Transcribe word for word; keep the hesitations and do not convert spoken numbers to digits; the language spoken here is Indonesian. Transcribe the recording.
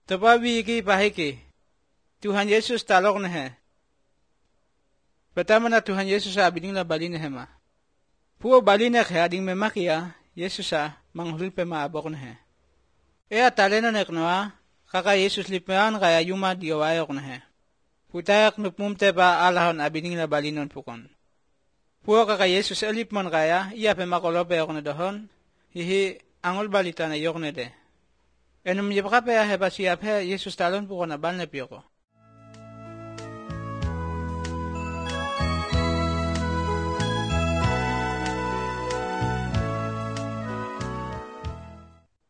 Tapawi iki pahiki. Tuhan Yesus talok na he. Pertama na Tuhan Yesus sa abining na bali na hema. Puo bali na kaya ading memakia, Yesus sa manghulil pe maabok na he. Ea talena neknoa, kaka Yesus lipean kaya yuma diawayok na he. Putayak nupmumte pa alahon abining na bali nun pukon. Puo kaka Yesus elipmon kaya, iya pe makolope yok na dohon, hihi angol balita na yok na de. Enum yipaka pe aheba siyap he, Yesus talon pukon abal na piyoko.